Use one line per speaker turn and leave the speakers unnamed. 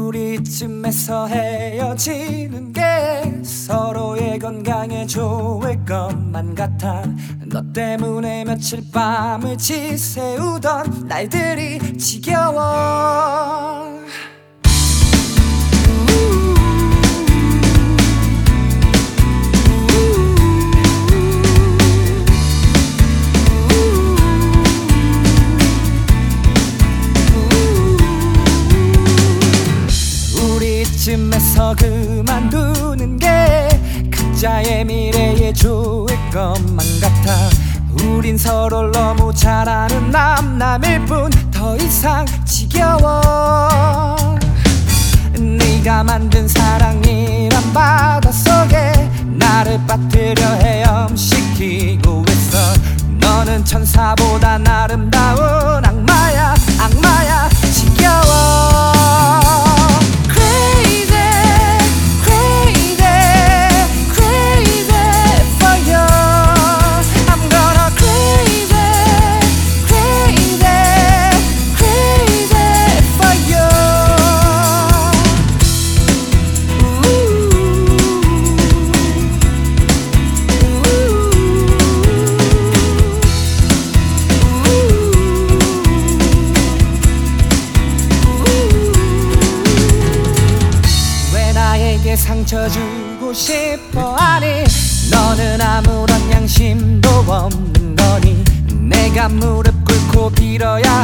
우리쯤에서 헤어지는 게 서로의 건강에 좋을 것만 같아. 너 때문에 며칠 밤을 지새우던 날들이 지겨워. 우리쯤에서 그만두는 게 각자의 미래에 좋을 것만 같아. 우린 서로를 너무 잘 아는 남남일 뿐 더 이상 지겨워. 네가 만든 사랑이란 바닷속에 나를 빠뜨려 헤엄시키고 있어. 너는 천사보다 아름다운 악마야, 악마야. 지겨워. 상처 주고 싶어 하니 너는 아무런 양심도 없는 거니. 내가 무릎 꿇고 빌어야